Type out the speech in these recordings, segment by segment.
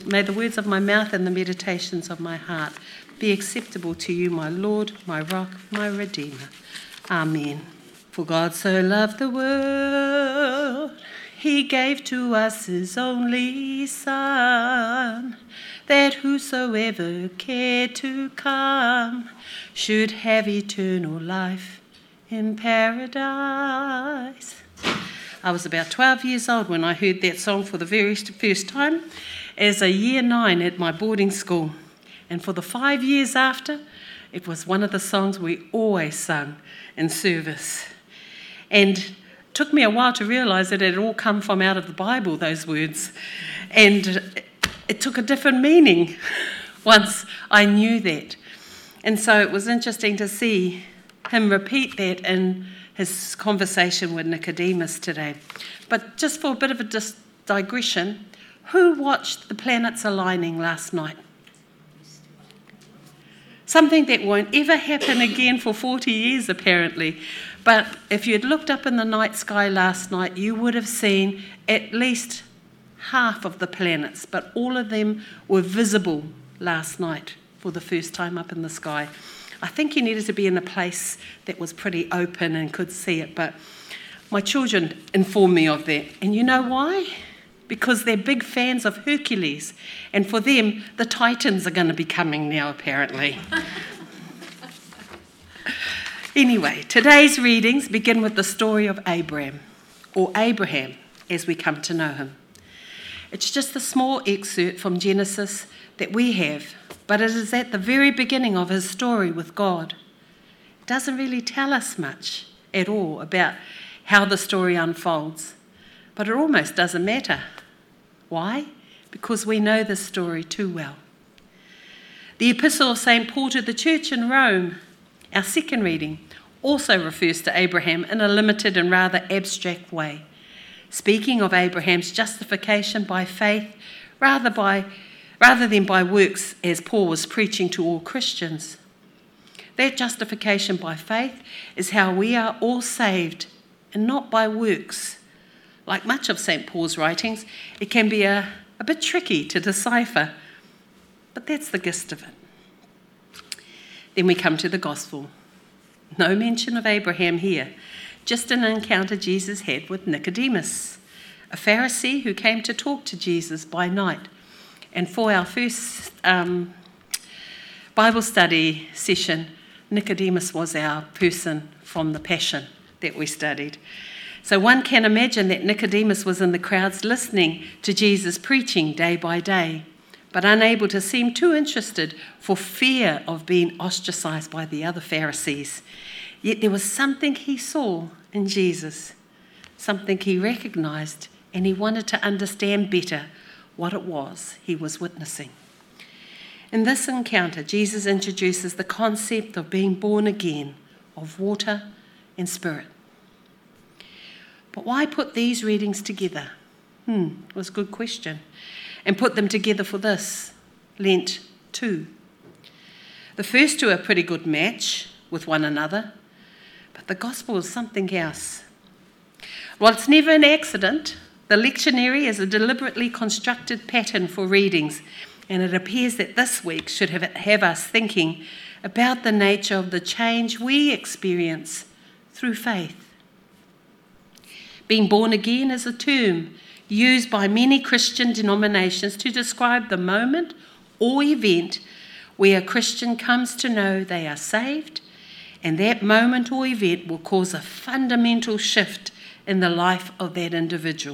May the words of my mouth and the meditations of my heart be acceptable to you, my Lord, my rock, my Redeemer. Amen. For God so loved the world, he gave to us his only Son, that whosoever cared to come should have eternal life in paradise. I was about 12 years old when I heard that song for the very first time as a year 9 at my boarding school. And for the 5 years after, it was one of the songs we always sung in service. And it took me a while to realise that it had all come from out of the Bible, those words. And it took a different meaning once I knew that. And so it was interesting to see him repeat that in his conversation with Nicodemus today. But just for a bit of a digression, who watched the planets aligning last night? Something that won't ever happen again for 40 years, apparently. But if you'd looked up in the night sky last night, you would have seen at least half of the planets, but all of them were visible last night for the first time up in the sky. I think you needed to be in a place that was pretty open and could see it, but my children informed me of that. And you know why? Because they're big fans of Hercules, and for them, the Titans are going to be coming now, apparently. Anyway, today's readings begin with the story of Abraham, or Abraham, as we come to know him. It's just a small excerpt from Genesis that we have, but it is at the very beginning of his story with God. It doesn't really tell us much at all about how the story unfolds, but it almost doesn't matter. Why? Because we know this story too well. The Epistle of St. Paul to the church in Rome, our second reading, also refers to Abraham in a limited and rather abstract way, speaking of Abraham's justification by faith rather than by works, as Paul was preaching to all Christians. That justification by faith is how we are all saved, and not by works. Like much of St. Paul's writings, it can be a bit tricky to decipher, but that's the gist of it. Then we come to the gospel. No mention of Abraham here, just an encounter Jesus had with Nicodemus, a Pharisee who came to talk to Jesus by night. And for our first Bible study session, Nicodemus was our person from the Passion that we studied. So one can imagine that Nicodemus was in the crowds listening to Jesus preaching day by day, but unable to seem too interested for fear of being ostracized by the other Pharisees. Yet there was something he saw in Jesus, something he recognized, and he wanted to understand better what it was he was witnessing. In this encounter, Jesus introduces the concept of being born again, of water and spirit. But why put these readings together? It was a good question. And put them together for this, Lent 2. The first two are a pretty good match with one another, but the gospel is something else. While it's never an accident, the lectionary is a deliberately constructed pattern for readings, and it appears that this week should have us thinking about the nature of the change we experience through faith. Being born again is a term used by many Christian denominations to describe the moment or event where a Christian comes to know they are saved, and that moment or event will cause a fundamental shift in the life of that individual.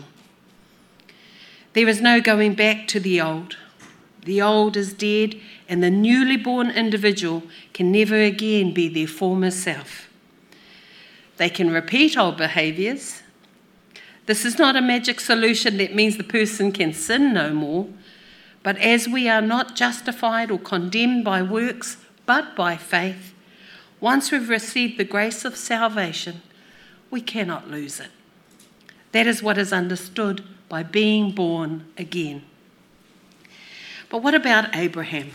There is no going back to the old. The old is dead, and the newly born individual can never again be their former self. They can repeat old behaviours. This is not a magic solution that means the person can sin no more, but as we are not justified or condemned by works, but by faith, once we've received the grace of salvation, we cannot lose it. That is what is understood by being born again. But what about Abraham?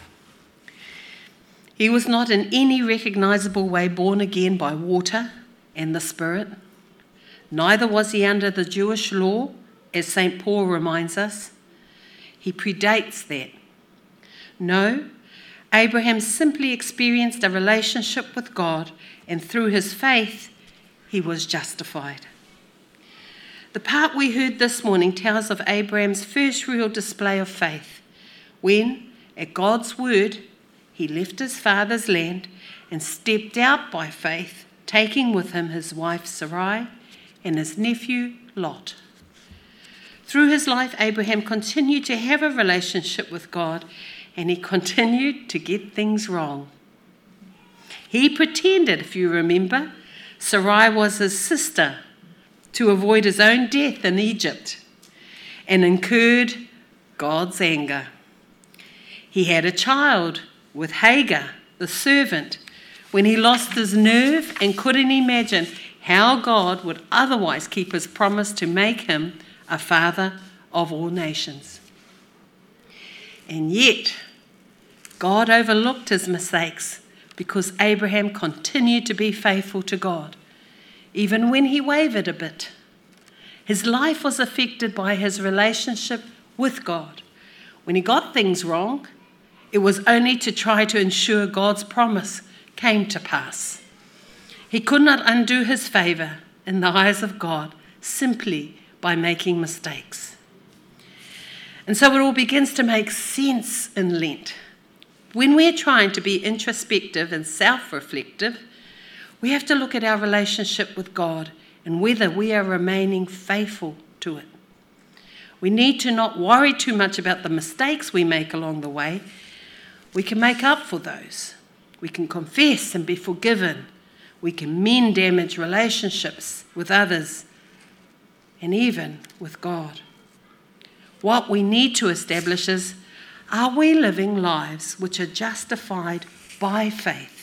He was not in any recognisable way born again by water and the Spirit. Neither was he under the Jewish law, as St. Paul reminds us. He predates that. No, Abraham simply experienced a relationship with God, and through his faith, he was justified. The part we heard this morning tells of Abraham's first real display of faith, when, at God's word, he left his father's land and stepped out by faith, taking with him his wife Sarai and his nephew Lot. Through his life, Abraham continued to have a relationship with God, and he continued to get things wrong. He pretended, if you remember, Sarai was his sister to avoid his own death in Egypt, and incurred God's anger. He had a child with Hagar, the servant, when he lost his nerve and couldn't imagine how God would otherwise keep his promise to make him a father of all nations. And yet, God overlooked his mistakes because Abraham continued to be faithful to God, even when he wavered a bit. His life was affected by his relationship with God. When he got things wrong, it was only to try to ensure God's promise came to pass. He could not undo his favour in the eyes of God simply by making mistakes. And so it all begins to make sense in Lent. When we're trying to be introspective and self-reflective, we have to look at our relationship with God and whether we are remaining faithful to it. We need to not worry too much about the mistakes we make along the way. We can make up for those. We can confess and be forgiven. We can mend damaged relationships with others and even with God. What we need to establish is, are we living lives which are justified by faith?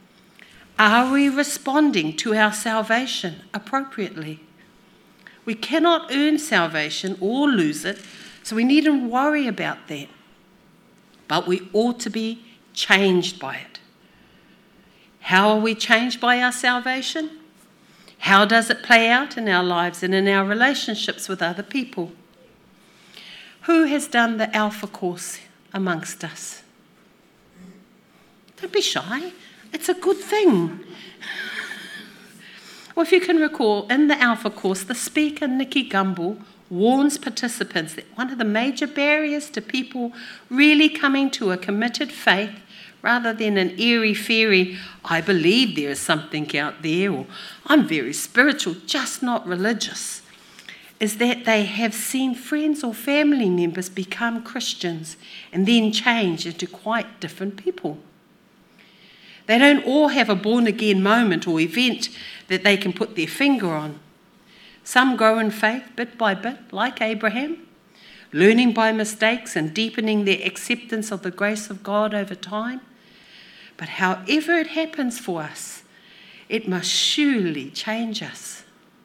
Are we responding to our salvation appropriately? We cannot earn salvation or lose it, so we needn't worry about that. But we ought to be changed by it. How are we changed by our salvation? How does it play out in our lives and in our relationships with other people? Who has done the Alpha course amongst us? Don't be shy. It's a good thing. Well, if you can recall, in the Alpha course, the speaker, Nikki Gumbel, warns participants that one of the major barriers to people really coming to a committed faith, rather than an airy-fairy, I believe there is something out there, or I'm very spiritual, just not religious, is that they have seen friends or family members become Christians and then change into quite different people. They don't all have a born-again moment or event that they can put their finger on. Some grow in faith bit by bit, like Abraham, learning by mistakes and deepening their acceptance of the grace of God over time. But however it happens for us, it must surely change us,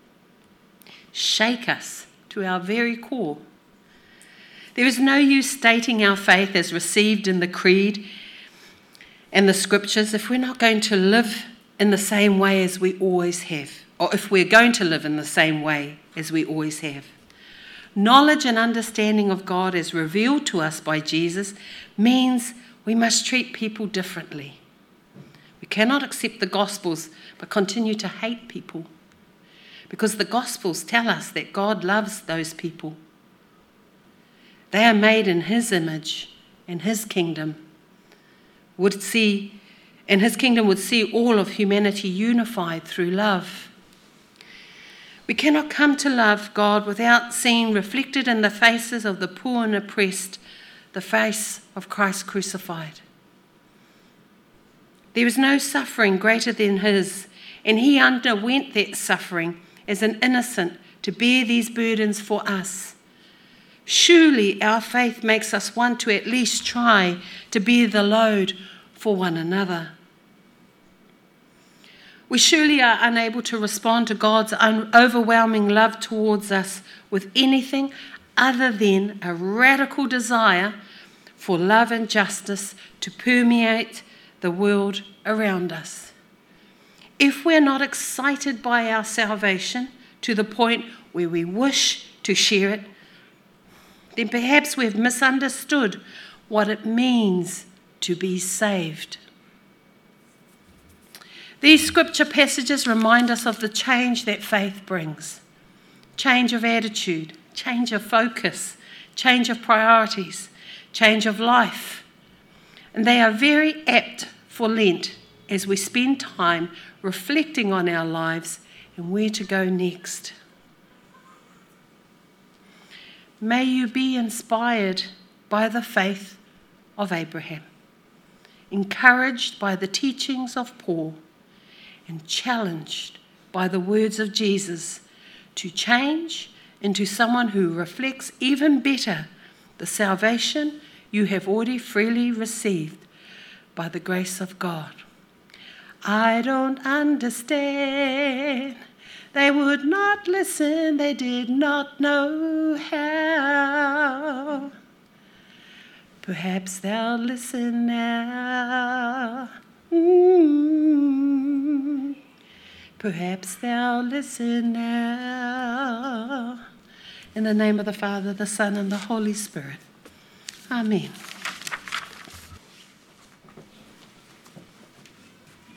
shake us to our very core. There is no use stating our faith as received in the creed and the scriptures if we're not going to live in the same way as we always have, or if we're going to live in the same way as we always have. Knowledge and understanding of God as revealed to us by Jesus means we must treat people differently. We cannot accept the Gospels but continue to hate people, because the Gospels tell us that God loves those people. They are made in his image, and his kingdom would see all of humanity unified through love. We cannot come to love God without seeing reflected in the faces of the poor and oppressed the face of Christ crucified. There is no suffering greater than his, and he underwent that suffering as an innocent to bear these burdens for us. Surely our faith makes us want to at least try to bear the load for one another. We surely are unable to respond to God's overwhelming love towards us with anything other than a radical desire for love and justice to permeate the world around us. If we're not excited by our salvation to the point where we wish to share it, then perhaps we've misunderstood what it means to be saved. These scripture passages remind us of the change that faith brings. Change of attitude, change of focus, change of priorities, change of life. And they are very apt for Lent as we spend time reflecting on our lives and where to go next. May you be inspired by the faith of Abraham, encouraged by the teachings of Paul, and challenged by the words of Jesus to change into someone who reflects even better the salvation you have already freely received by the grace of God. I don't understand. They would not listen, they did not know how. Perhaps they'll listen now. Perhaps they'll listen now. In the name of the Father, the Son, and the Holy Spirit. Amen.